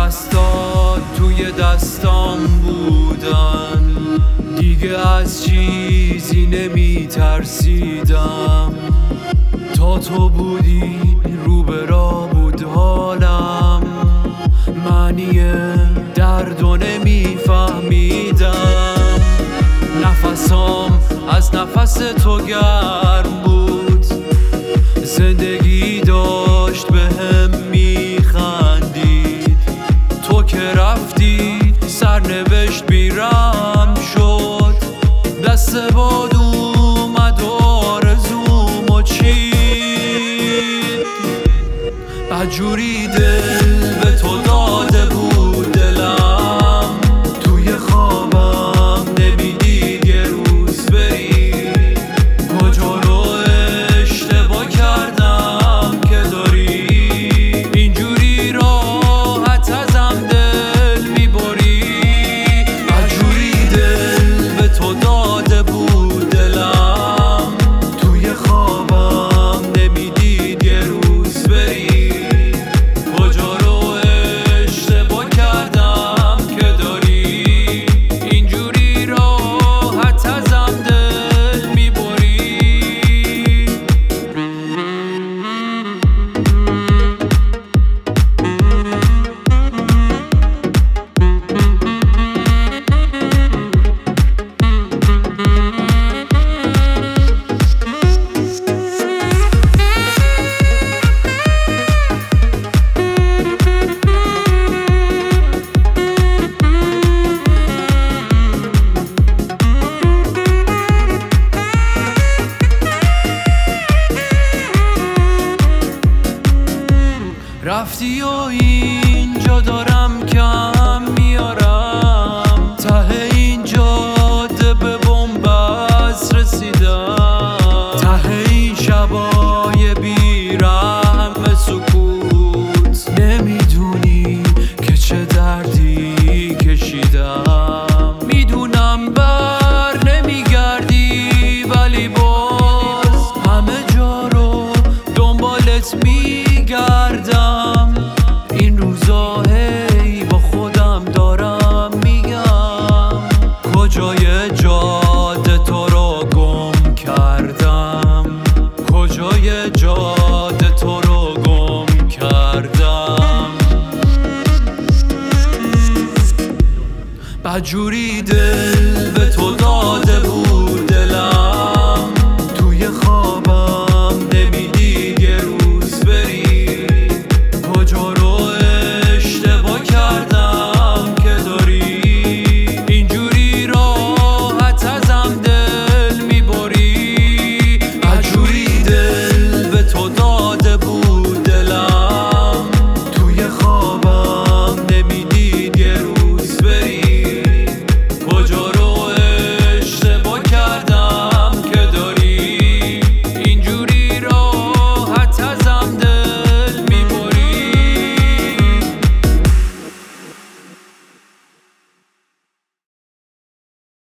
دستات توی دستام بودن، دیگه از چیزی نمی ترسیدم. تا تو بودی رو به راه بود حالم، معنی دردو نمی فهمیدم. نفسام از نفس تو گرم بود، زندگی داشت بهم میخندید. تو که رفتی سرنوشت بیرم شد، دست باد اومد و آرزومو چید. بدجوری دل به تو داده بود دلم، توی خوابم نمیدید یه روز بری. کجا رو اشتباه کردم که داری اینجوری راحت ازم دل میبری. بدجوری دل به تو داده بود دلم، توی خوابم نمیدید یه روز بری. کجا رو اشتباه کردم که داری اینجوری راحت ازم دل میبری. رفتی و اینجا دارم کم میارم، ته این جاده به بنبست رسیدم. ته این شبای بیرحم سکوت، نمیدونی که چه دردی کشیدم. میدونم بر نمیگردی ولی باز همه جا رو دنبالت میگردم. این روزا هی با خودم دارم میگم، کجای جاده تو رو گم کردم. کجای جاده تو رو گم کردم. بدجوری دل به تو داده